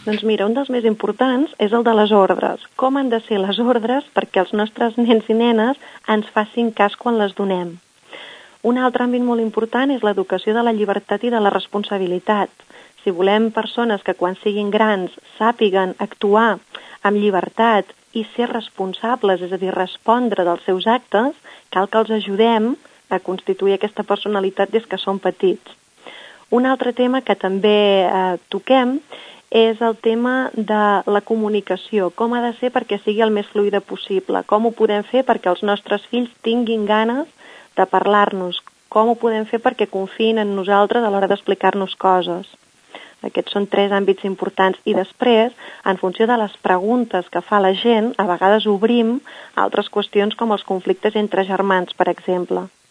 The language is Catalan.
Doncs mira, un dels més importants és el de les ordres. Com han de ser les ordres perquè els nostres nens i nenes ens facin cas quan les donem. Un altre àmbit molt important és l'educació de la llibertat i de la responsabilitat. Si volem persones que quan siguin grans sàpiguen actuar amb llibertat i ser responsables, és a dir, respondre dels seus actes, cal que els ajudem a constituir aquesta personalitat des que són petits. Un altre tema que també toquem és el tema de la comunicació. Com ha de ser perquè sigui el més fluida possible? Com ho podem fer perquè els nostres fills tinguin ganes de parlar-nos? Com ho podem fer perquè confiïn en nosaltres a l'hora d'explicar-nos coses? Aquests són 3 àmbits importants. I després, en funció de les preguntes que fa la gent, a vegades obrim altres qüestions com els conflictes entre germans, per exemple.